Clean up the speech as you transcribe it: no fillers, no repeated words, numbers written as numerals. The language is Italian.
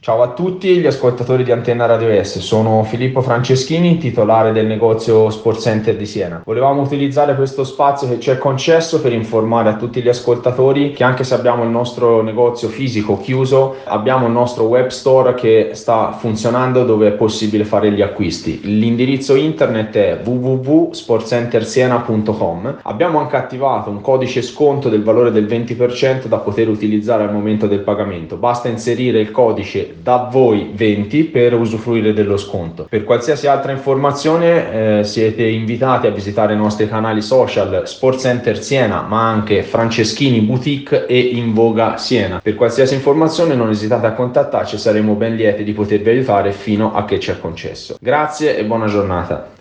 Ciao a tutti gli ascoltatori di Antenna Radio S, sono Filippo Franceschini, titolare del negozio Sport Center di Siena. Volevamo utilizzare questo spazio che ci è concesso per informare a tutti gli ascoltatori che anche se abbiamo il nostro negozio fisico chiuso, abbiamo il nostro web store che sta funzionando dove è possibile fare gli acquisti. L'indirizzo internet è www.sportcentersiena.com. Abbiamo anche attivato un codice sconto del valore del 20% da poter utilizzare al momento del pagamento. Basta inserire il codice da voi 20 per usufruire dello sconto. Per qualsiasi altra informazione siete invitati a visitare i nostri canali social Sport Center Siena, ma anche Franceschini Boutique e Invoga Siena. Per qualsiasi informazione non esitate a contattarci, saremo ben lieti di potervi aiutare fino a che ci è concesso. Grazie e buona giornata.